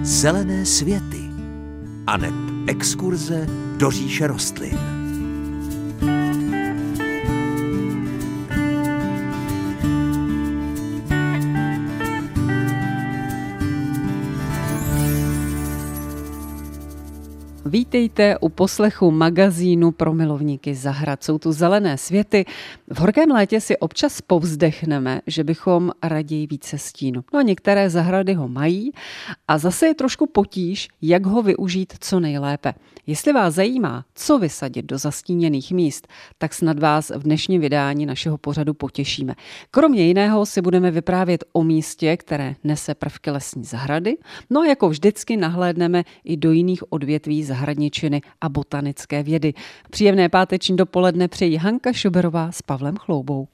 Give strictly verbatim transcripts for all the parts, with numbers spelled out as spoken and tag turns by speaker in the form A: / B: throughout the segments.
A: Zelené světy aneb exkurze do říše rostlin.
B: Vítejte u poslechu magazínu pro milovníky zahrad. Jsou tu zelené světy. V horkém létě si občas povzdechneme, že bychom raději více stínu. No a některé zahrady ho mají a zase je trošku potíž, jak ho využít co nejlépe. Jestli vás zajímá, co vysadit do zastíněných míst, tak snad vás v dnešním vydání našeho pořadu potěšíme. Kromě jiného si budeme vyprávět o místě, které nese prvky lesní zahrady. No a jako vždycky nahlédneme i do jiných odvětví zahradničiny a botanické vědy. Příjemné páteční dopoledne přejí Hanka Šuberová s Pavlem Chloubou.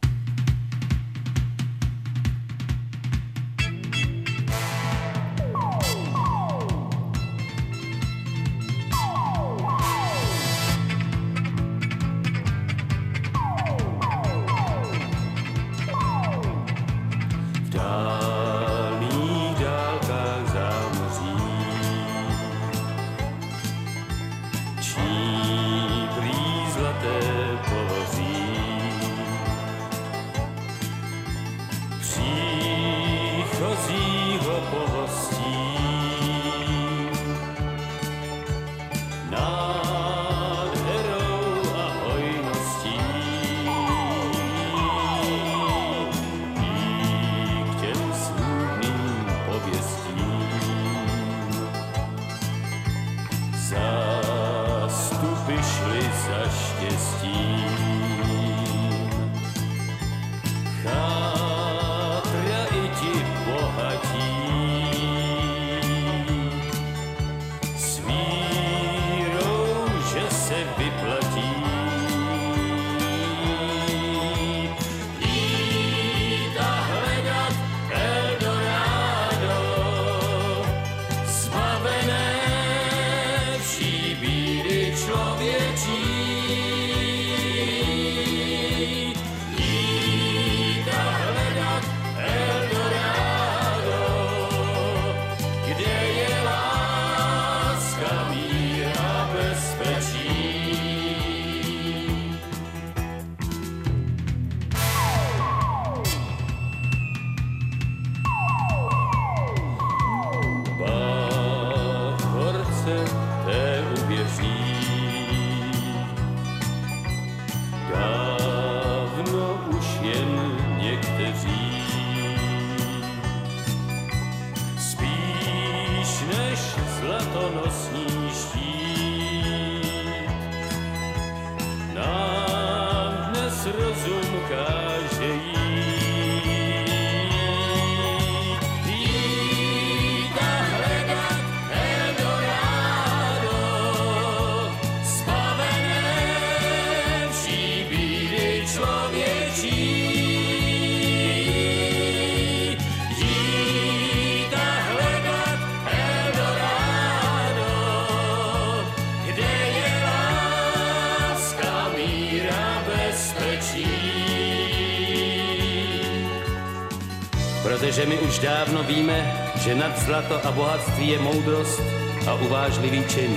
C: Protože my už dávno víme, že nad zlato a bohatství je moudrost a uvážlivý čin.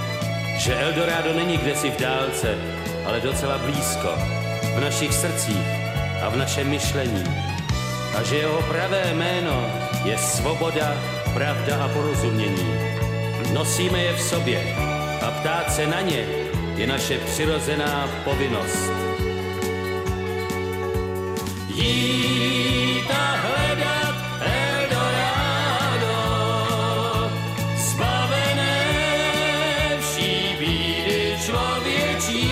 C: Že Eldorado není kdesi v dálce, ale docela blízko, v našich srdcích a v našem myšlení. A že jeho pravé jméno je svoboda, pravda a porozumění. Nosíme je v sobě a ptát se na ně je naše přirozená povinnost. Jít a hledat Eldorado, zbavené vší bídy člověčí.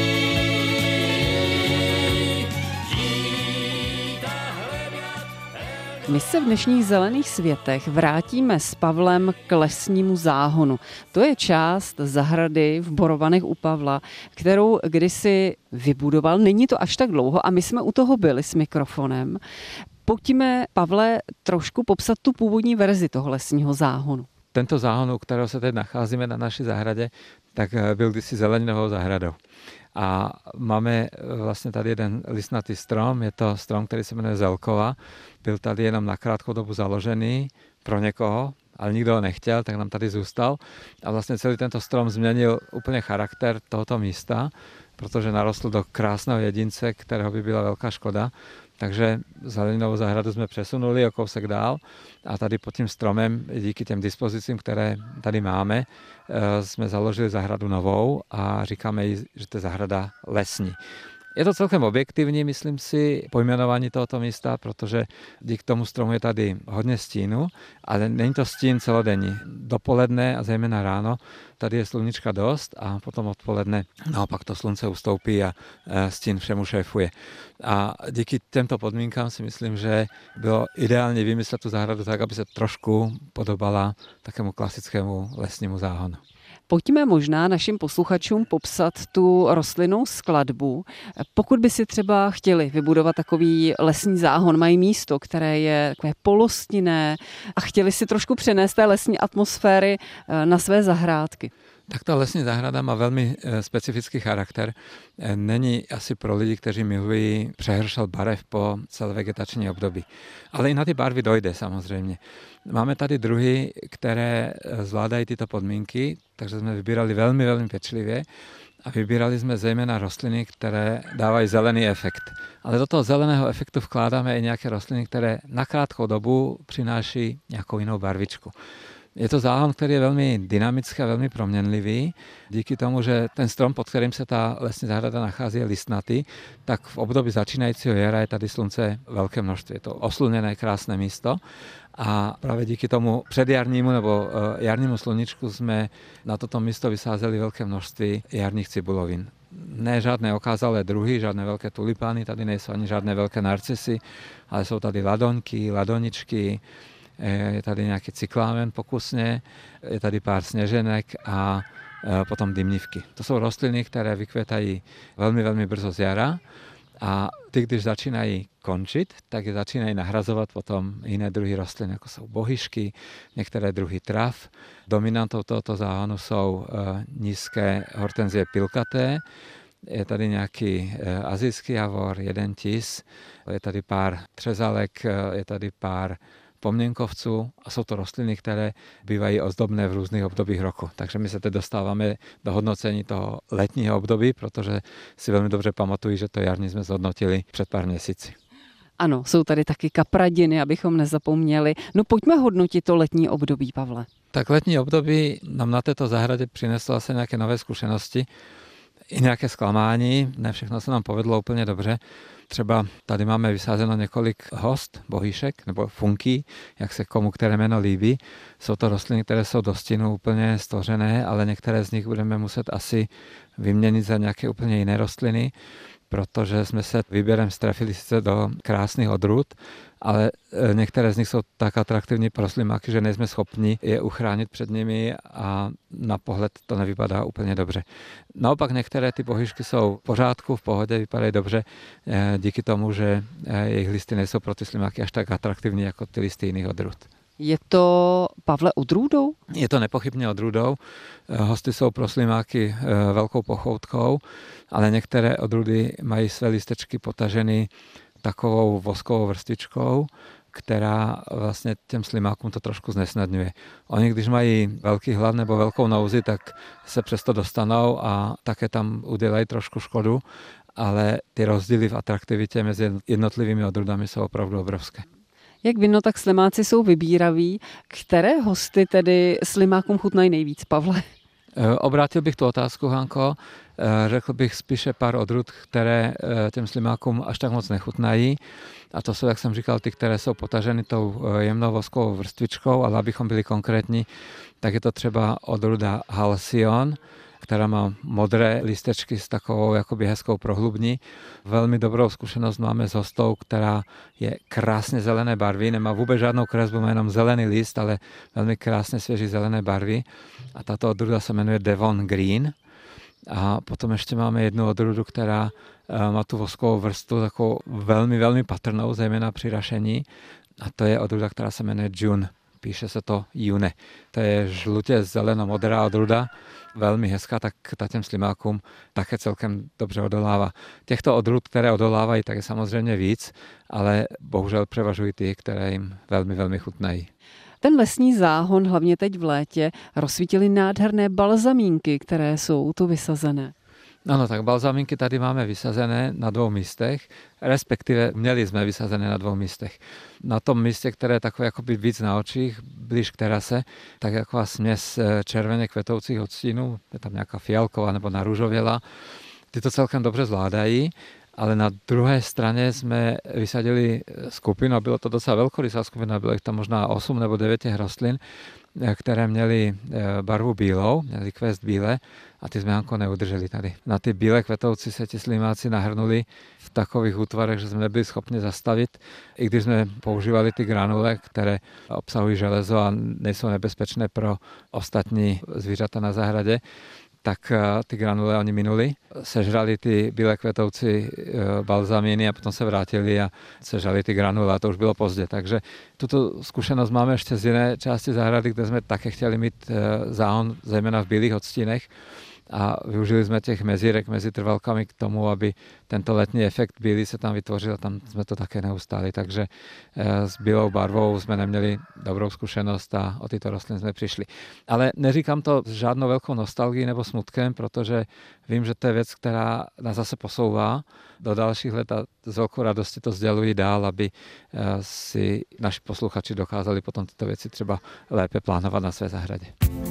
C: Jít a hledat Eldorado.
B: My se v dnešních zelených světech vrátíme s Pavlem k lesnímu záhonu. To je část zahrady v Borovanech u Pavla, kterou kdysi vybudoval. Není to až tak dlouho a my jsme u toho byli s mikrofonem. Pojďme, Pavle, trošku popsat tu původní verzi toho lesního záhonu.
D: Tento záhon, u kterého se teď nacházíme na naší zahradě, tak byl kdysi zeleňovou zahradou. A máme vlastně tady jeden listnatý strom, je to strom, který se jmenuje Zelkova. Byl tady jenom na krátkou dobu založený pro někoho ale nikdo ho nechtěl, tak nám tady zůstal. A vlastně celý tento strom změnil úplně charakter tohoto místa, protože narostl do krásného jedince, kterého by byla velká škoda. Takže zeleninovou zahradu jsme přesunuli o kousek dál a tady pod tím stromem, díky těm dispozicím, které tady máme, jsme založili zahradu novou a říkáme jí, že to je zahrada lesní. Je to celkem objektivní, myslím si, pojmenování tohoto místa, protože díky tomu stromu je tady hodně stínu, ale není to stín celodenní. Dopoledne a zejména ráno tady je sluníčka dost a potom odpoledne naopak to slunce ustoupí a stín všemu šéfuje. A díky těmto podmínkám si myslím, že bylo ideálně vymyslet tu zahradu tak, aby se trošku podobala takému klasickému lesnímu záhonu.
B: Pojďme možná našim posluchačům popsat tu rostlinnou skladbu. Pokud by si třeba chtěli vybudovat takový lesní záhon, mají místo, které je takové polostinné a chtěli si trošku přenést té lesní atmosféry na své zahrádky.
D: Tak ta lesní zahrada má velmi specifický charakter. Není asi pro lidi, kteří milují přehršel barev po celé vegetační období. Ale i na ty barvy dojde samozřejmě. Máme tady druhy, které zvládají tyto podmínky, takže jsme vybírali velmi, velmi pečlivě a vybírali jsme zejména rostliny, které dávají zelený efekt. Ale do toho zeleného efektu vkládáme i nějaké rostliny, které na krátkou dobu přináší nějakou jinou barvičku. Je to záhon, který je velmi dynamický a velmi proměnlivý. Díky tomu, že ten strom, pod kterým se ta lesní zahrada nachází, je listnatý, tak v období začínajícího jara je tady slunce velké množství. Je to osluněné, krásné místo. A právě díky tomu předjarnímu nebo jarnímu sluníčku jsme na toto místo vysázeli velké množství jarních cibulovin. Ne žádné okázalé druhy, žádné velké tulipány, tady nejsou ani žádné velké narcisy, ale jsou tady ladoňky, ladoničky, je tady nějaký cyklámen pokusně, je tady pár sněženek a potom dymnivky. To jsou rostliny, které vykvětají velmi, velmi brzo z jara a ty, když začínají končit, tak je začínají nahrazovat potom jiné druhy rostlin, jako jsou bohyšky, některé druhy trav. Dominantou tohoto záhonu jsou nízké hortenzie pilkaté, je tady nějaký asijský javor, jeden tis, je tady pár třezalek, je tady pár pomněnkovců a jsou to rostliny, které bývají ozdobné v různých obdobích roku. Takže my se teď dostáváme do hodnocení toho letního období, protože si velmi dobře pamatuju, že to jarní jsme zhodnotili před pár měsíci.
B: Ano, jsou tady taky kapradiny, abychom nezapomněli. No pojďme hodnotit to letní období, Pavle.
D: Tak letní období nám na této zahradě přineslo asi nějaké nové zkušenosti i nějaké zklamání. Ne všechno se nám povedlo úplně dobře. Třeba tady máme vysázeno několik host, bohyšek nebo funky, jak se komu které jméno líbí. Jsou to rostliny, které jsou do stínu úplně stvořené, ale některé z nich budeme muset asi vyměnit za nějaké úplně jiné rostliny, protože jsme se výběrem strefili sice do krásných odrůd, ale některé z nich jsou tak atraktivní pro slimáky, že nejsme schopni je uchránit před nimi a na pohled to nevypadá úplně dobře. Naopak některé ty bohyšky jsou v pořádku, v pohodě, vypadají dobře díky tomu, že jejich listy nejsou pro ty slimáky až tak atraktivní jako ty listy jiných odrůd.
B: Je to, Pavle, odrůdou?
D: Je to nepochybně odrůdou. Hosty jsou pro slimáky velkou pochoutkou, ale některé odrůdy mají své listečky potaženy takovou voskovou vrstičkou, která vlastně těm slimákům to trošku znesnadňuje. Oni, když mají velký hlad nebo velkou nouzi, tak se přesto dostanou a také tam udělají trošku škodu, ale ty rozdíly v atraktivitě mezi jednotlivými odrůdami jsou opravdu obrovské.
B: Jak vino, tak slimáci jsou vybíraví. Které hosty tedy slimákům chutnají nejvíc, Pavle?
D: Obrátil bych tu otázku, Hanko. Řekl bych spíše pár odrůd, které těm slimákům až tak moc nechutnají. A to jsou, jak jsem říkal, ty, které jsou potaženy tou jemnou voskovou vrstvičkou, ale abychom byli konkrétní, tak je to třeba odrůda Halcyon, která má modré listečky s takovou jakoby hezkou prohlubní. Velmi dobrou zkušenost máme s hostou, která je krásně zelené barvy, nemá vůbec žádnou kresbu, má jenom zelený list, ale velmi krásně svěží zelené barvy. A tato odrůda se jmenuje Devon Green. A potom ještě máme jednu odrůdu, která má tu voskovou vrstvu takovou velmi, velmi patrnou, zejména při rašení. A to je odrůda, která se jmenuje June. Píše se to June. To je žlutě zeleno-modrá odrůda, velmi hezká, tak ta těm slimákům také celkem dobře odolává. Těchto odrůd, které odolávají, tak je samozřejmě víc, ale bohužel převažují ty, které jim velmi, velmi chutnají.
B: Ten lesní záhon, hlavně teď v létě, rozsvítily nádherné balzamínky, které jsou tu vysazené.
D: Ano, tak balzamínky tady máme vysazené na dvou místech, respektive měli jsme vysazené na dvou místech. Na tom místě, které je takové jakoby víc na očích, blíž k terase, tak taková směs červeně kvetoucích odstínů, je tam nějaká fialková nebo narůžovělá, ty to celkem dobře zvládají. Ale na druhé straně jsme vysadili skupinu, a bylo to docela velkorysá skupina, bylo jich tam možná osm nebo devět těch rostlin, které měly barvu bílou, měly kvést bílé, a ty jsme Janko neudrželi tady. Na ty bílé kvetouci se ti slimáci nahrnuli v takových útvarech, že jsme nebyli schopni zastavit, i když jsme používali ty granule, které obsahují železo a nejsou nebezpečné pro ostatní zvířata na zahradě, tak ty granule oni minuli, sežrali ty bílé kvetouci balzamíny a potom se vrátili a sežrali ty granule, a to už bylo pozdě. Takže tuto zkušenost máme ještě z jiné části zahrady, kde jsme také chtěli mít záhon, zejména v bílých odstínech, a využili jsme těch mezírek mezi trvalkami k tomu, aby tento letní efekt bílý se tam vytvořil, a tam jsme to také neustáli. Takže s bílou barvou jsme neměli dobrou zkušenost a o tyto rostliny jsme přišli. Ale neříkám to s žádnou velkou nostalgií nebo smutkem, protože vím, že to je věc, která nás zase posouvá do dalších let, a s velkou radostí to sdělují dál, aby si naši posluchači dokázali potom tyto věci třeba lépe plánovat na své zahradě.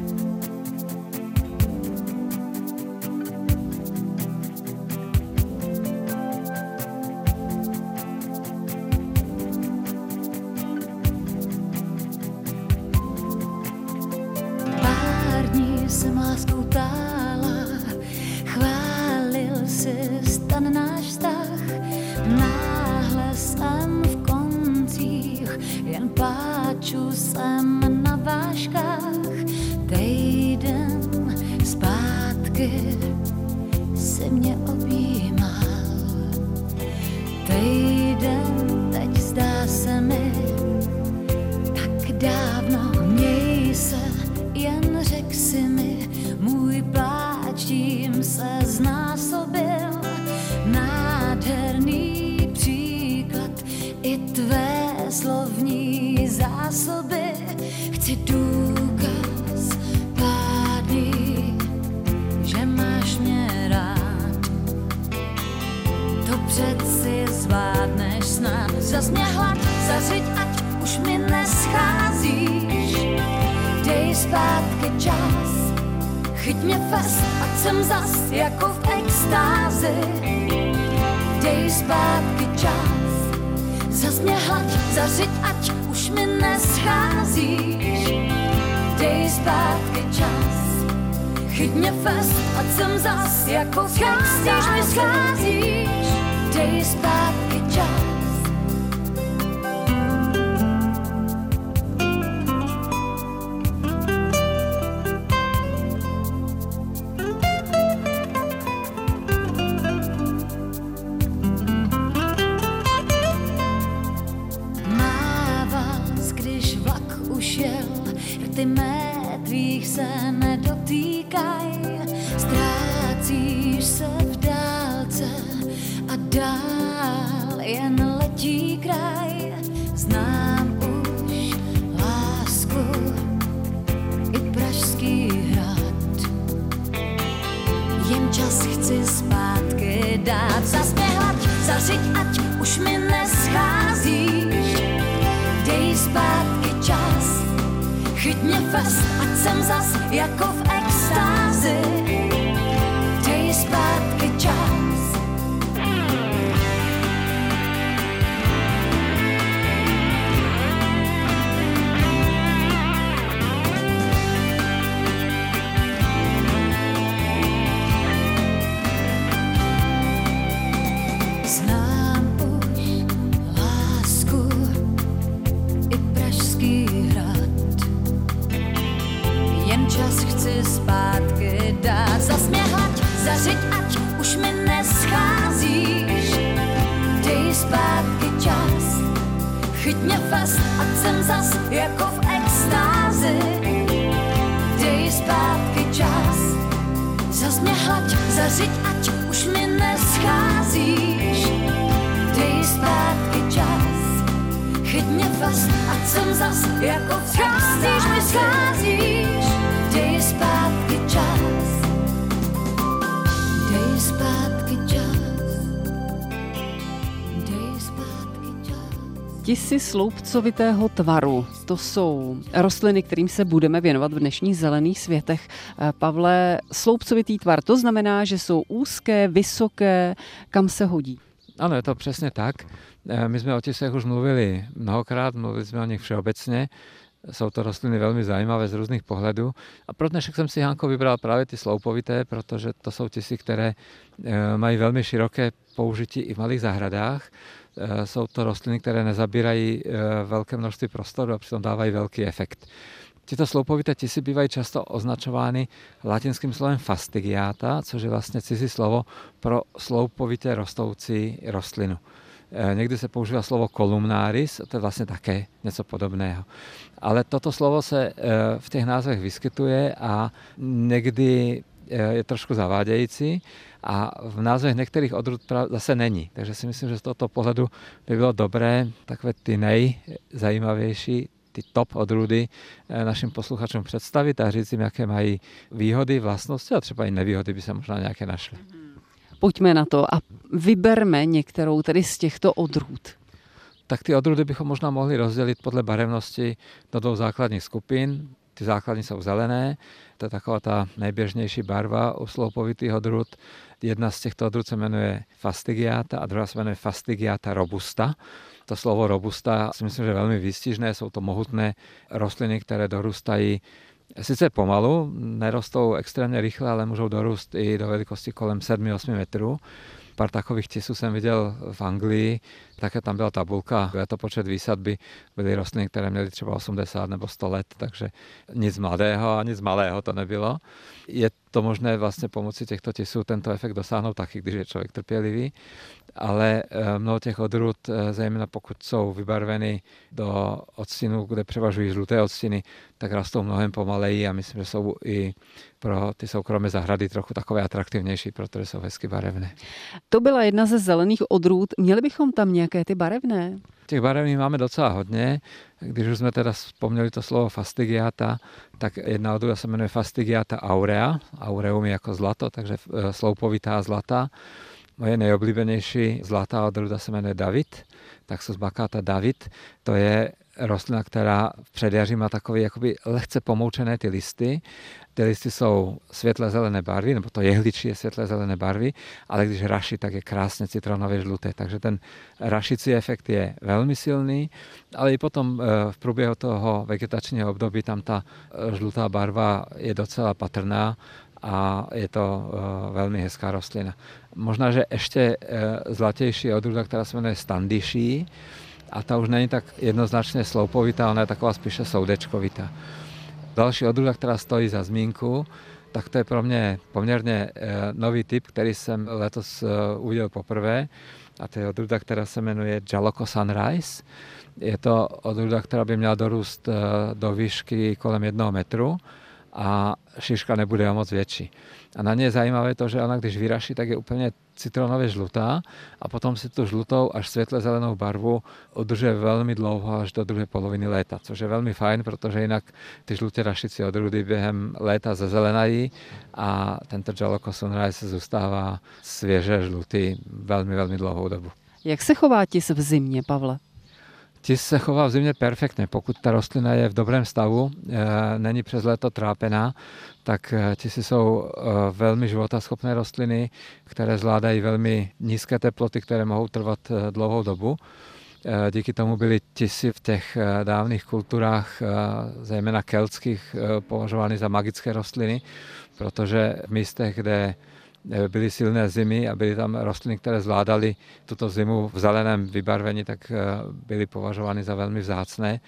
E: Jsem láskou tála, chválil si stan náš vztah, náhle jsem v koncích, jen pláču jsem na vážkách. Týden zpátky si mě objímal, týden teď zdá se mi tak dávno. Měj se, jen řek si mi, můj pláč tím se znásobil. Nádherný příklad i tvé slovní zásoby. Chci důkaz pádný, že máš mě rád. To přeci zvládneš snad. Zas mě hlad, zařiď, ať už mi nescházíš. Dej zpátky čas, chyť mě fest, ať jsem zas jako v extázi. Dej zpátky čas, zas mě hlad, zařiď, ať už mi nescházíš. Dej zpátky čas, chyť mě fest, ať jsem zas jako v extázi. Mi scházíš, dej zpátky čas. Ty mé tvých se nedotýkaj, ztrácíš se v dálce a dál jen letí kraj. Znám už lásku i Pražský hrad, jen čas chci zpátky dát. Zas mě hlad, zařiď, ať už mi nescházíš. Dej zpátky čas, chyť mě fest, ať jsem zas jako v extázi. Dej zpátky čas. Znám už lásku i Pražský hrad, jen čas chci zpátky dát. Zas mě hlad, zařiď, ať už mi nescházíš. Dej zpátky čas, chyť mě fest, ať jsem zas jako v extázi. Dej zpátky čas, zas mě hlad, zařiď, ať už mi nescházíš. Dej zpátky čas, chyť mě fast, ať jsem zas jako scházíš mi, scházíš. Dej zpátky čas, dej zpátky čas, dej zpátky čas.
B: Tisy sloupcovitého tvaru, to jsou rostliny, kterým se budeme věnovat v dnešních zelených světech. Pavle, sloupcovitý tvar, to znamená, že jsou úzké, vysoké, kam se hodí?
D: Ano, je to přesně tak. My jsme o tisech už mluvili mnohokrát, mluvili jsme o nich všeobecně. Jsou to rostliny velmi zajímavé z různých pohledů. A pro dnešek jsem si, Hanko, vybral právě ty sloupovité, protože to jsou tisy, které mají velmi široké použití i v malých zahradách. Jsou to rostliny, které nezabírají velké množství prostoru a přitom dávají velký efekt. Tyto sloupovité tisy bývají často označovány latinským slovem fastigiata, což je vlastně cizí slovo pro sloupovitě rostoucí rostlinu. Někdy se používá slovo columnaris, to je vlastně také něco podobného. Ale toto slovo se v těch názvech vyskytuje a někdy je trošku zavádějící a v názvech některých odrůd zase není. Takže si myslím, že z tohoto pohledu by bylo dobré takové ty nejzajímavější, ty top odrůdy našim posluchačům představit a říct jim, jaké mají výhody, vlastnosti a třeba i nevýhody by se možná nějaké našly.
B: Pojďme na to a vyberme některou tedy z těchto odrůd.
D: Tak ty odrůdy bychom možná mohli rozdělit podle barevnosti do dvou základních skupin. Ty základní jsou zelené, to je taková ta nejběžnější barva u sloupovitých odrůd. Jedna z těchto odrůd se jmenuje fastigiata a druhá se jmenuje fastigiata robusta. To slovo robusta si myslím, že je velmi výstižné, jsou to mohutné rostliny, které dorůstají sice pomalu, nerostou extrémně rychle, ale můžou dorůst i do velikosti kolem sedm až osm metrů. Pár takových tisů jsem viděl v Anglii, také tam byla tabulka, letopočet výsadby, byly rostliny, které měly třeba osmdesát nebo sto let, takže nic mladého a nic malého to nebylo. Je to možné vlastně pomocí těchto tisů tento efekt dosáhnout taky, když je člověk trpělivý, ale mnoho těch odrůd, zejména pokud jsou vybarveny do odstínů, kde převažují žluté odstiny, tak rostou mnohem pomaleji a myslím, že jsou i pro ty soukromé zahrady trochu takové atraktivnější, protože jsou hezky barevné.
B: To byla jedna ze zelených odrůd. Měli bychom tam nějaké ty barevné?
D: Těch barevných máme docela hodně. Když už jsme teda vzpomněli to slovo fastigiata, tak jedna odrůda se jmenuje fastigiata aurea. Aureum je jako zlato, takže sloupovitá zlata. Moje nejoblíbenější zlatá odrůda se jmenuje David, Taxus baccata David. To je rostlina, která v předjaří má takové jakoby lehce pomoučené ty listy. Ty listy jsou světle zelené barvy, nebo to jehličí je světle zelené barvy, ale když raší, tak je krásně citronově žluté. Takže ten rašící efekt je velmi silný, ale i potom v průběhu toho vegetačního období tam ta žlutá barva je docela patrná a je to velmi hezká rostlina. Možná, že ještě zlatější odrůda, která se jmenuje Standiší, a ta už není tak jednoznačně sloupovitá, ona je taková spíše soudečkovitá. Další odrůda, která stojí za zmínku, tak to je pro mě poměrně nový typ, který jsem letos uviděl poprvé. A to je odrůda, která se jmenuje Jaloko Sunrise. Je to odrůda, která by měla dorůst do výšky kolem jednoho metru a šiška nebude o moc větší. A na ně je zajímavé to, že ona, když vyraší, tak je úplně citronově žlutá a potom si tu žlutou až světle zelenou barvu udržuje velmi dlouho až do druhé poloviny léta, což je velmi fajn, protože jinak ty žlutě rašící odrůdy během léta zezelenají a tento Jaloko Sunrise zůstává svěže žlutý velmi, velmi dlouhou dobu.
B: Jak se chová tis v zimě, Pavle?
D: Tis se chová v zimě perfektně. Pokud ta rostlina je v dobrém stavu, e, není přes léto trápená, tak tisy jsou e, velmi životaschopné rostliny, které zvládají velmi nízké teploty, které mohou trvat e, dlouhou dobu. E, díky tomu byly tisy v těch e, dávných kulturách, e, zejména keltských, e, považovány za magické rostliny, protože v místech, kde byly silné zimy a byly tam rostliny, které zvládaly tuto zimu v zeleném vybarvení, tak byly považovány za velmi vzácné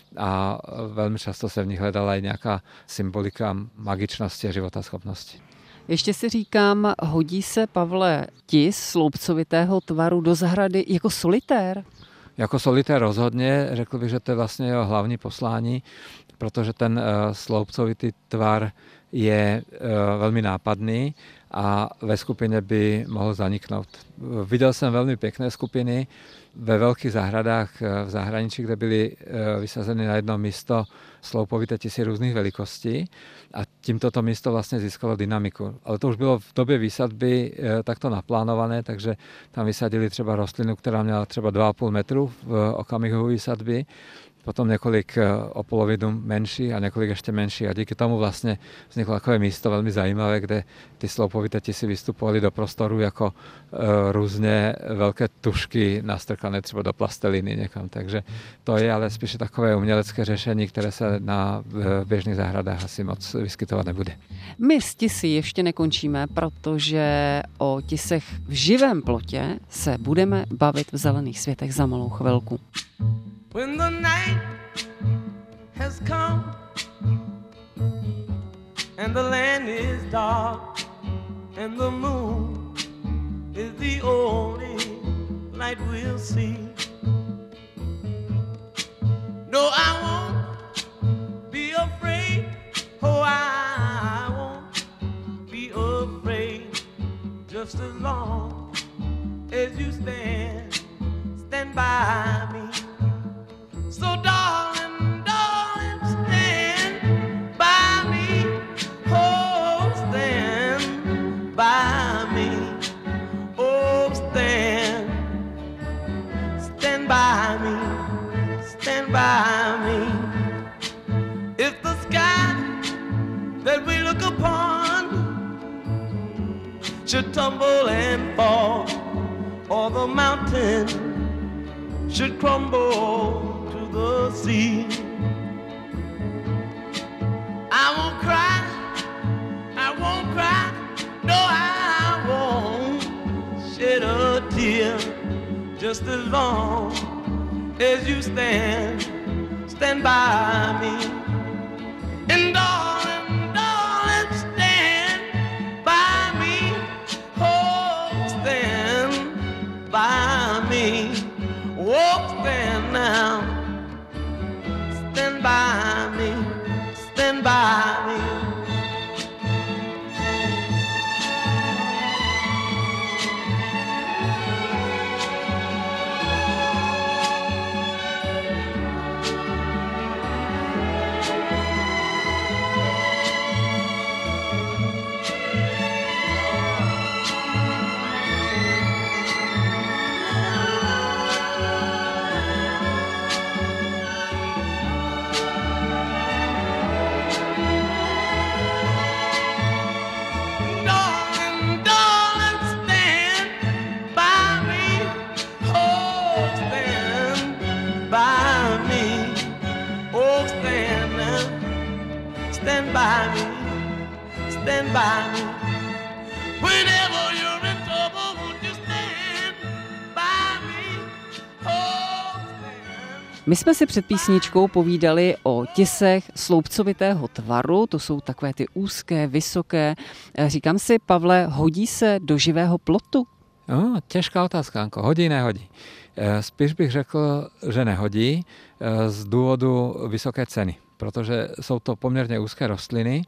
D: a velmi často se v nich hledala i nějaká symbolika magičnosti a životaschopnosti.
B: Ještě si říkám, hodí se, Pavle, tis sloupcovitého tvaru do zahrady jako solitér?
D: Jako solitér rozhodně, řekl bych, že to je vlastně jeho hlavní poslání, protože ten sloupcovitý tvar je veľmi nápadný a ve skupine by mohl zaniknout. Viděl jsem velmi pěkné skupiny ve velkých zahradách v zahraničí, kde byly vysazeny na jedno místo sloupovité tisy různých velikostí a tímto to místo vlastně získalo dynamiku. Ale to už bylo v době výsadby takto naplánované, takže tam vysadili třeba rostlinu, která měla třeba dva a půl metru v okamihu výsadby, potom několik o polovinu menší a několik ještě menší a díky tomu vlastně vzniklo takové místo velmi zajímavé, kde ty sloupovité tisy vystupovaly do prostoru jako e, různě velké tušky nastrkané třeba do plasteliny někam. Takže to je ale spíše takové umělecké řešení, které se na běžných zahradách asi moc vyskytovat nebude.
B: My s tisy ještě nekončíme, protože o tisech v živém plotě se budeme bavit v Zelených světech za malou chvilku.
F: When the night has come and the land is dark and the moon is the only light we'll see. No, I won't be afraid. Oh, I won't be afraid. Just as long as you stand, stand by me. So darling, darling, stand by me. Oh, stand by me. Oh, stand, stand by me. Stand by me. If the sky that we look upon should tumble and fall, or the mountain should crumble the sea, I won't cry, I won't cry, no, I won't shed a tear. Just as long as you stand, stand by me. And darling, darling, stand by me. Oh, stand by me. Oh, stand now. Stand by me, stand by me. Stand by me, stand by me. Whenever you're in trouble, won't you stand by me? Oh, stand.
B: My jsme si před písničkou povídali o tisech sloupcovitého tvaru, to jsou takové ty úzké, vysoké. Říkám si, Pavle, hodí se do živého plotu?
D: No, těžká otázka, Anko. Hodí, nehodí. Spíš bych řekl, že nehodí z důvodu vysoké ceny, protože jsou to poměrně úzké rostliny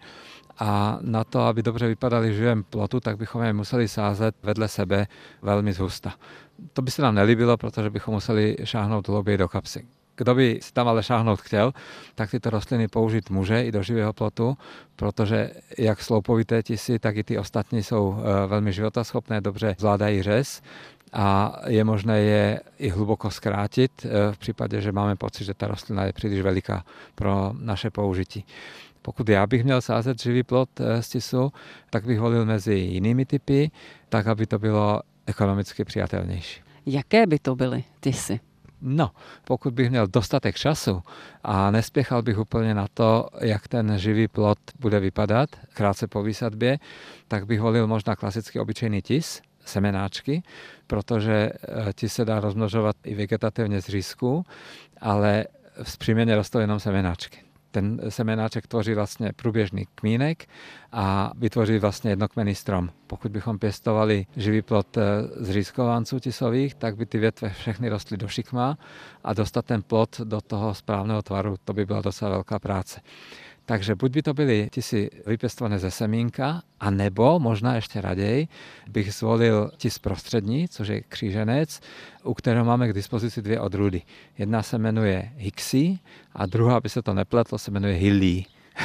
D: a na to, aby dobře vypadaly v živém plotu, tak bychom je museli sázet vedle sebe velmi zhusta. To by se nám nelíbilo, protože bychom museli šáhnout hlouběji do kapsy. Kdo by si tam ale šáhnout chtěl, tak tyto rostliny použít může i do živého plotu, protože jak sloupovité tisy, tak i ty ostatní jsou velmi životaschopné, dobře zvládají řez a je možné je i hluboko zkrátit v případě, že máme pocit, že ta rostlina je příliš veliká pro naše použití. Pokud já bych měl sázet živý plot z tisu, tak bych volil mezi jinými typy, tak aby to bylo ekonomicky přijatelnější.
B: Jaké by to byly tisy?
D: No, pokud bych měl dostatek času a nespěchal bych úplně na to, jak ten živý plot bude vypadat krátce po výsadbě, tak bych volil možná klasický obyčejný tis, semenáčky, protože tis se dá rozmnožovat i vegetativně z řízku, ale vzpřímeně rostou jenom semenáčky. Ten semenáček tvoří vlastně průběžný kmínek a vytvoří vlastně jednokmenný strom. Pokud bychom pěstovali živý plot z řízkovanců tisových, tak by ty větve všechny rostly do šikma a dostat ten plot do toho správného tvaru, to by byla docela velká práce. Takže buď by to byly tisy vypěstované ze semínka, anebo možná ještě raději bych zvolil tis prostřední, což je kříženec, u kterého máme k dispozici dvě odrůdy. Jedna se jmenuje Hixie a druhá, aby se to nepletlo, se jmenuje Hilly.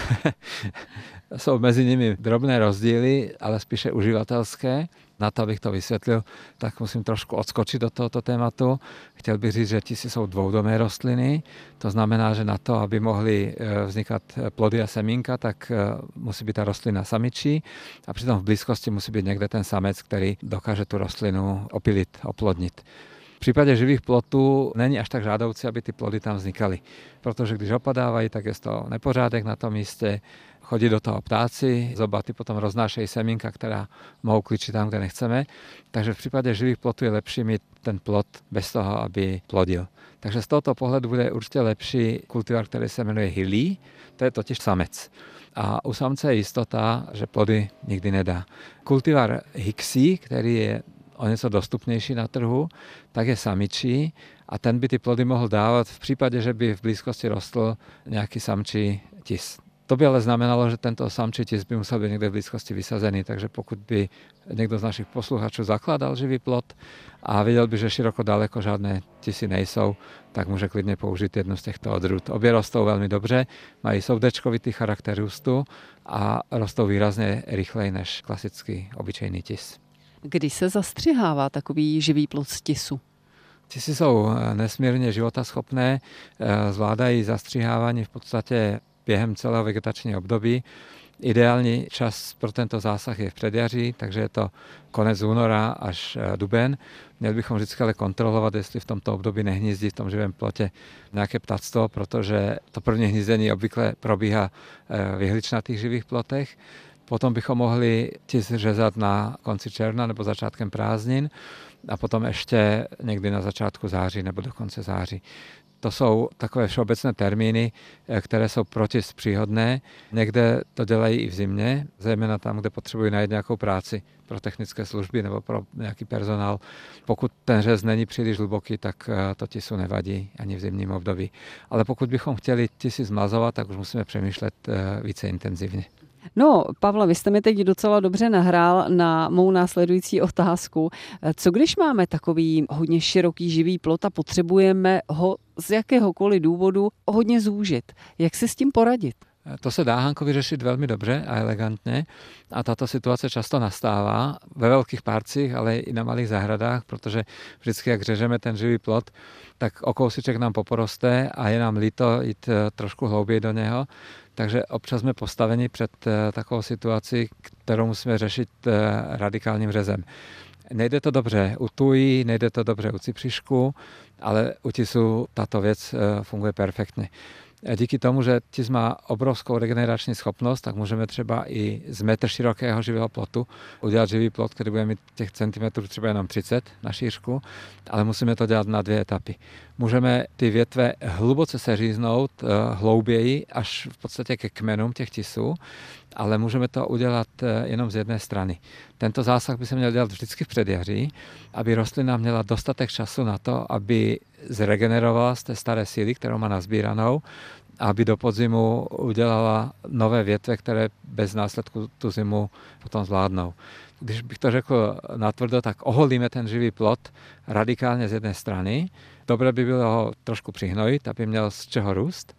D: Jsou mezi nimi drobné rozdíly, ale spíše uživatelské. Na to, abych to vysvětlil, tak musím trošku odskočit do tohoto tématu. Chtěl bych říct, že tisy jsou dvoudomé rostliny. To znamená, že na to, aby mohly vznikat plody a semínka, tak musí být ta rostlina samičí a přitom v blízkosti musí být někde ten samec, který dokáže tu rostlinu opilit, oplodnit. V případě živých plodů není až tak žádoucí, aby ty plody tam vznikaly, protože když opadávají, tak je to nepořádek na tom místě, chodí do toho ptáci, zobaty potom roznášejí semínka, která mohou kličit tam, kde nechceme. Takže v případě živých plodů je lepší mít ten plod bez toho, aby plodil. Takže z tohoto pohledu bude určitě lepší kultivar, který se jmenuje Hilly, to je totiž samec. A u samce je jistota, že plody nikdy nedá. Kultivar Hixie, který je o něco dostupnější na trhu, tak je samičí a ten by ty plody mohl dávat v případě, že by v blízkosti rostl nějaký samčí tis. To by ale znamenalo, že tento samčí tis by musel být někde v blízkosti vysazený, takže pokud by někdo z našich posluchačů zakládal živý plod a věděl by, že široko daleko žádné tisy nejsou, tak může klidně použít jednu z těchto odrůd. Obě rostou velmi dobře, mají soudečkovitý charakter růstu a rostou výrazně rychleji než klasický obyčejný tis.
B: Kdy se zastřihává takový živý plod z tisu?
D: Tisy jsou nesmírně životaschopné, zvládají zastřihávání v podstatě během celého vegetačního období. Ideální čas pro tento zásah je v předjaří, takže je to konec února až duben. Měli bychom vždycky ale kontrolovat, jestli v tomto období nehnízdí v tom živém plotě nějaké ptactvo, protože to první hnízdění obvykle probíhá v jehličnatých živých plotech. Potom bychom mohli tis řezat na konci června nebo začátkem prázdnin a potom ještě někdy na začátku září nebo do konce září. To jsou takové všeobecné termíny, které jsou pro tis příhodné. Někde to dělají i v zimě, zejména tam, kde potřebují najít nějakou práci pro technické služby nebo pro nějaký personál. Pokud ten řez není příliš hluboký, tak to tisu nevadí ani v zimním období. Ale pokud bychom chtěli tisy zmlazovat, tak už musíme přemýšlet více intenzivně.
B: No, Pavle, vy jste mi teď docela dobře nahrál na mou následující otázku. Co když máme takový hodně široký živý plot a potřebujeme ho z jakéhokoliv důvodu hodně zúžit? Jak se s tím poradit?
D: To se dá, Hanko, vyřešit velmi dobře a elegantně a tato situace často nastává ve velkých parcích, ale i na malých zahradách, protože vždycky, jak řežeme ten živý plot, tak o kousíček nám poporoste a je nám líto jít trošku hlouběji do něho. Takže občas jsme postaveni před takovou situaci, kterou musíme řešit radikálním řezem. Nejde to dobře u tují, nejde to dobře u cipřišku, ale u tisu tato věc funguje perfektně. Díky tomu, že tis má obrovskou regenerační schopnost, tak můžeme třeba i z metr širokého živého plotu udělat živý plot, který bude mít těch centimetrů třeba jenom třicet na šířku, ale musíme to dělat na dvě etapy. Můžeme ty větve hluboce seříznout hlouběji až v podstatě ke kmenům těch tisů, ale můžeme to udělat jenom z jedné strany. Tento zásah by se měl dělat vždycky v předjaří, aby rostlina měla dostatek času na to, aby zregenerovala z té staré síly, kterou má nazbíranou, aby do podzimu udělala nové větve, které bez následku tu zimu potom zvládnou. Když bych to řekl natvrdo, tak oholíme ten živý plot radikálně z jedné strany. Dobré by bylo ho trošku přihnojit, aby měl z čeho růst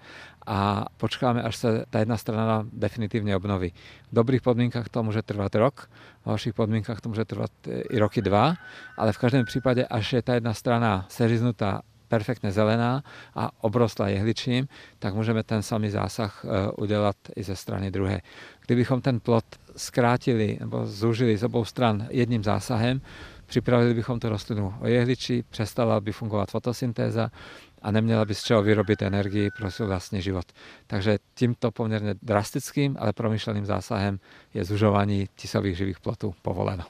D: a počkáme, až se ta jedna strana definitivně obnoví. V dobrých podmínkách to může trvat rok, v horších podmínkách to může trvat i roky dva, ale v každém případě, až je ta jedna strana seříznutá perfektně zelená a obrostla jehličím, tak můžeme ten samý zásah udělat i ze strany druhé. Kdybychom ten plot zkrátili nebo zúžili z obou stran jedním zásahem, připravili bychom tu rostlinu o jehličí, přestala by fungovat fotosyntéza a neměla by z čeho vyrobit energii pro svůj vlastní život. Takže tímto poměrně drastickým, ale promyšleným zásahem je zužování tisových živých plotů povoleno.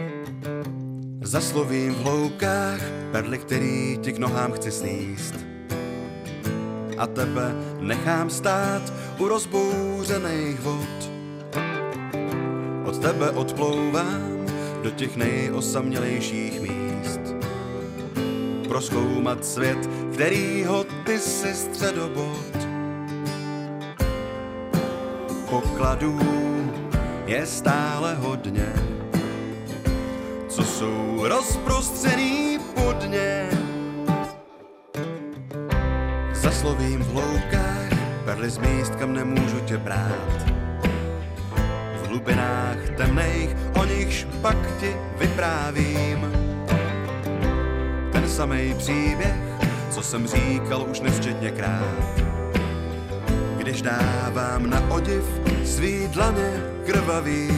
G: Zaslovím v hloukách perly, který ti k nohám chci sníst. A tebe nechám stát u rozbouřených vod. Od tebe odplouvám do těch nejosamělejších míst. Prozkoumat svět, kterýho ty jsi středobod. pokladů je stále hodně, co jsou rozprostřený podně. Zaslovím v hloubkách perly z míst, kam nemůžu tě brát. V hlubinách temných, o nichž pak ti vyprávím. Ten samej příběh, co jsem říkal už nesčetněkrát. Když dávám na odiv svý dlaně krvavý.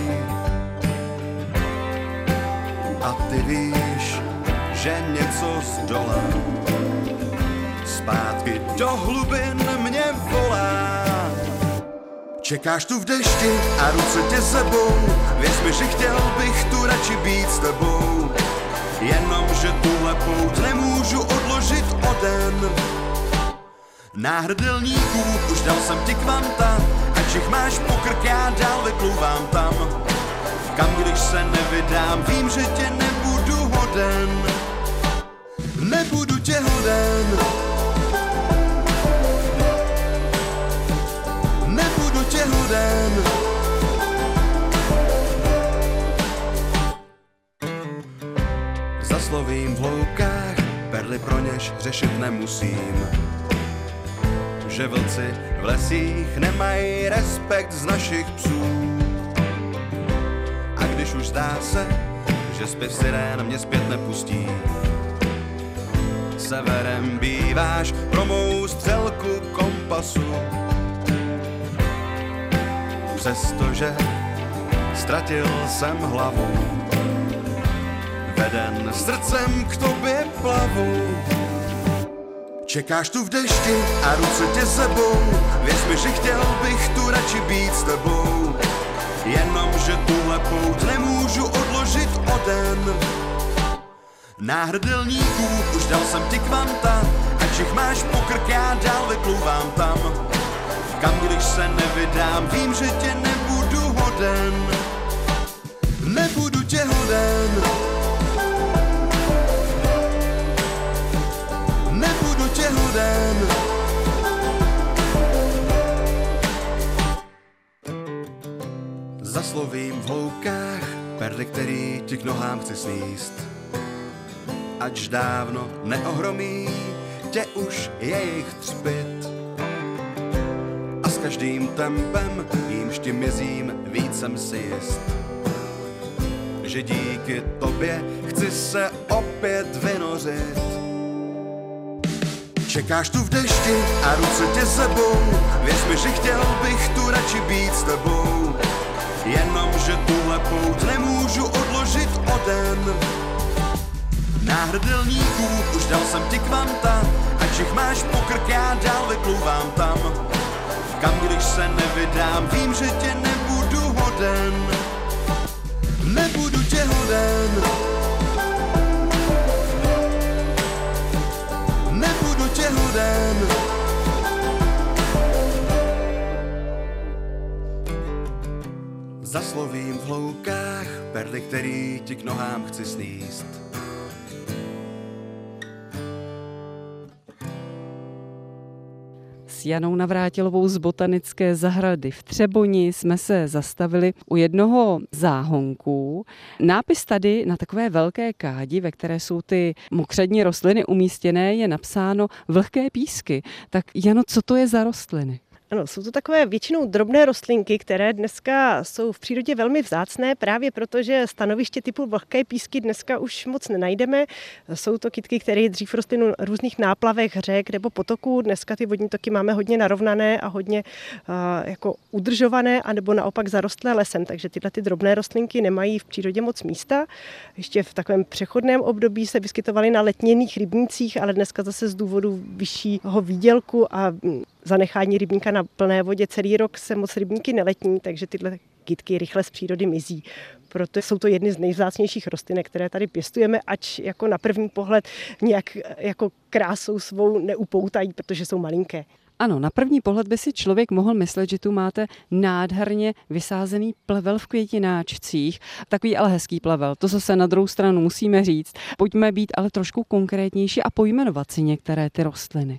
G: A ty víš, že něco zdolám. Zpátky do hlubin mě volá. Čekáš tu v dešti a ruce tě sebou. Věř mi, že chtěl bych tu radši být s tebou. Jenomže tuhle pouť nemůžu odložit o den. Náhrdelníků už dal jsem ti kvanta, ať jich máš pokrk, já dál vyplouvám tam. Kam když se nevydám, vím, že tě nebudu hoden. Nebudu tě hoden. Nebudu tě hoden. Zaslovím v hloubkách perly, pro něž řešit nemusím. Že vlci v lesích nemají respekt z našich psů. A když už zdá se, že zpěv sirén mě zpět nepustí, severem býváš pro mou střelku kompasu. Přestože ztratil jsem hlavu, veden srdcem k tobě plavu. Čekáš tu v dešti a ruce tě sebou. Věř mi, že chtěl bych tu radši být s tebou. Jenomže tuhle pouť nemůžu odložit o den. Náhrdelníků už dal jsem ti kvanta, ať jich máš pokrk, já dál vyplouvám tam. Kam když se nevydám, vím, že tě nebudu hoden. Nebudu tě hoden. Nebudu tě hoden. Zaslovím v hloubkách perly, který ti k nohám chci sníst. Ač dávno neohromí tě už jejich třpyt. A s každým tempem, jímž ti mizím, víc jsem si jist, že díky tobě chci se opět vynořit. Čekáš tu v dešti a ruce tě sebou. Věř mi, že chtěl bych tu radši být s tebou. Jenomže tuhle pouť nemůžu odložit o den. Náhrdelníků už dal jsem ti kvanta, ať jich máš pokrk, já dál vyplouvám tam. Kam když se nevydám, vím, že tě nebudu hoden. Nebudu tě hoden. Nebudu tě hoden. Zaslovím v hloubkách perly, který ti k nohám chci sníst.
B: S Janou Navrátilovou z Botanické zahrady v Třeboni jsme se zastavili u jednoho záhonku. Nápis tady na takové velké kádi, ve které jsou ty mokřadní rostliny umístěné, je napsáno vlhké písky. Tak Jano, co to je za rostliny?
H: Ano, jsou to takové většinou drobné rostlinky, které dneska jsou v přírodě velmi vzácné, právě proto, že stanoviště typu vlhké písky dneska už moc nenajdeme. Jsou to kytky, které dřív rostly na různých náplavech řek nebo potoků. Dneska ty vodní toky máme hodně narovnané a hodně uh, jako udržované, anebo naopak zarostlé lesem, takže tyhle ty drobné rostlinky nemají v přírodě moc místa. Ještě v takovém přechodném období se vyskytovaly na letněných rybnících, ale dneska zase z důvodu vyššího výdělku a zanechání rybníka na plné vodě celý rok se moc rybníky neletní, takže tyhle kytky rychle z přírody mizí. Proto jsou to jedny z nejvzácnějších rostlinek, které tady pěstujeme, ač jako na první pohled nějak jako krásou svou neupoutají, protože jsou malinké.
B: Ano, na první pohled by si člověk mohl myslet, že tu máte nádherně vysázený plevel v květináčcích. Takový ale hezký plevel, to zase na druhou stranu musíme říct. Pojďme být ale trošku konkrétnější a pojmenovat si některé ty rostliny.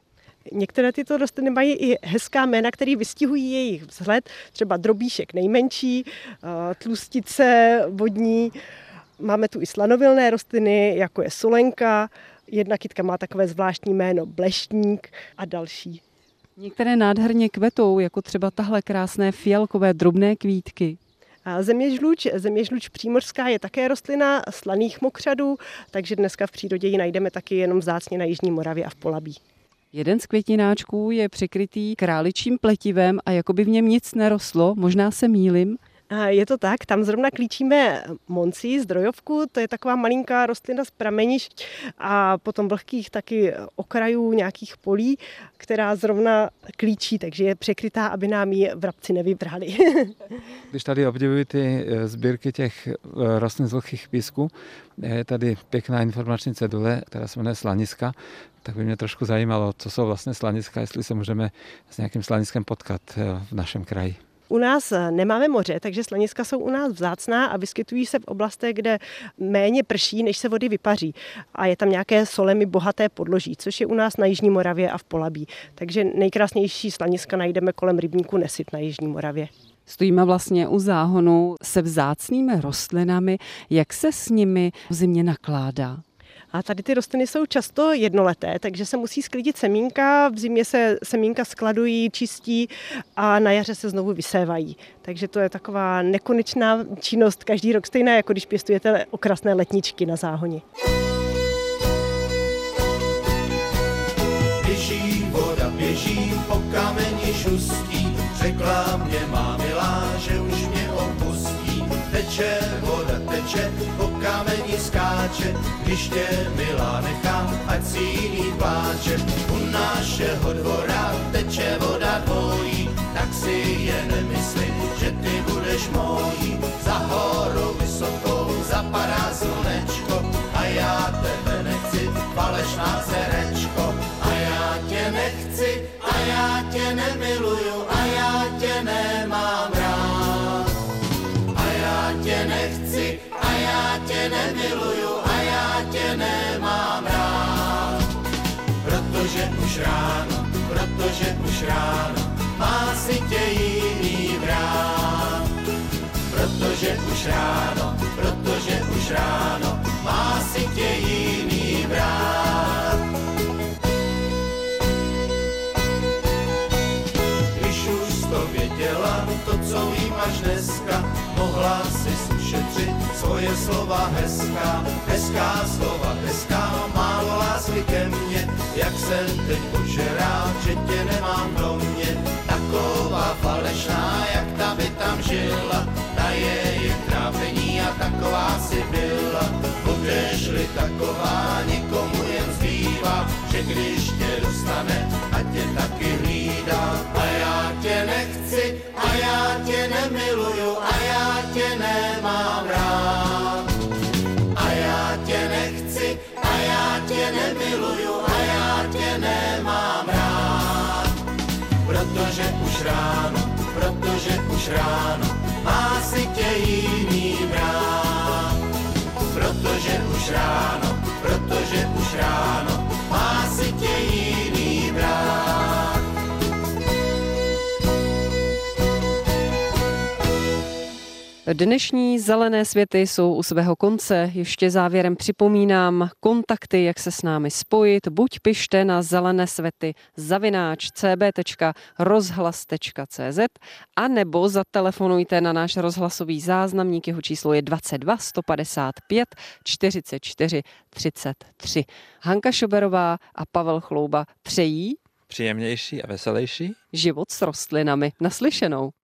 H: Některé tyto rostliny mají i hezká jména, které vystihují jejich vzhled, třeba drobíšek nejmenší, tlustice vodní. Máme tu i slanovilné rostliny, jako je solenka. Jedna kytka má takové zvláštní jméno bleštník a další.
B: Některé nádherně kvetou, jako třeba tahle krásné fialkové drobné kvítky.
H: Zeměžluč, zeměžluč přímořská je také rostlina slaných mokřadů, takže dneska v přírodě ji najdeme taky jenom vzácně na Jižní Moravě a v Polabí.
B: Jeden z květináčků je přikrytý králičím pletivem a jako by v něm nic nerostlo, možná se mýlim.
H: Je to tak, tam zrovna klíčíme monci, zdrojovku, to je taková malinká rostlina z pramenišť a potom vlhkých taky okrajů nějakých polí, která zrovna klíčí, takže je překrytá, aby nám ji vrabci nevybrali.
D: Když tady obdivuji ty sbírky těch rostlin z vlhkých písků, je tady pěkná informační cedule, která se jmenuje slaniska, tak by mě trošku zajímalo, co jsou vlastně slaniska, jestli se můžeme s nějakým slaniskem potkat v našem kraji.
H: U nás nemáme moře, takže slaniska jsou u nás vzácná a vyskytují se v oblastech, kde méně prší, než se vody vypaří. A je tam nějaké solemi bohaté podloží, což je u nás na Jižní Moravě a v Polabí. Takže nejkrásnější slaniska najdeme kolem rybníku Nesit na Jižní Moravě.
B: Stojíme vlastně u záhonu se vzácnými rostlinami. Jak se s nimi v zimě nakládá?
H: A tady ty rostliny jsou často jednoleté, takže se musí sklidit semínka, v zimě se semínka skladují, čistí a na jaře se znovu vysévají. Takže to je taková nekonečná činnost každý rok, stejná jako když pěstujete okrasné letničky na záhoni.
F: Běží voda, běží po kameni šustí, řekla mě má milá, že už mě opustí. Teče voda, teče, po kameni skáče, když tě milá nechám, ať si jiný pláče. U našeho dvora teče voda dvojí, tak si jen nemysli, že ty budeš mojí. Za horou vysokou zapadá slunečko a já tebe nechci, falešná dcerečko. A já tě nechci, a já tě nemiluju, a já tě nemám rád. A já tě nechci, a já tě nemiluju, a já tě nemám rád. Protože už ráno, protože už ráno, má si tě jiný brát. Protože už ráno, protože už ráno, má si tě jiný brát. Když už to věděla, to, co jí máš dneska, mohla si ušetřit svoje slova hezká. Hezká slova, hezká, málo lásky ke mně, jak jsem teď požerá, že tě nemám do mě. Taková falešná, jak ta by tam žila, ta je jen trápení a taková si byla. Budeš-li taková, nikomu jen zbývá, že když tě dostane, a tě taky hlídá. A já tě nechci, a já tě nemiluju, a já tě nemám rád. A já tě nechci, a já tě nemiluju, a já tě nemám rád. Protože už ráno, protože už ráno, má si tě jiný brát. Protože už ráno, protože už ráno, má si tě jiný brát.
B: Dnešní zelené světy jsou u svého konce. Ještě závěrem připomínám kontakty, jak se s námi spojit. Buď pište na zelené světy zavináč c b tečka rozhlas tečka c z a nebo zatelefonujte na náš rozhlasový záznamník. Jeho číslo je dvacet dva sto padesát pět čtyřicet čtyři třicet tři. Hanka Šoberová a Pavel Chlouba přejí
D: příjemnější a veselější
B: život s rostlinami. Naslyšenou.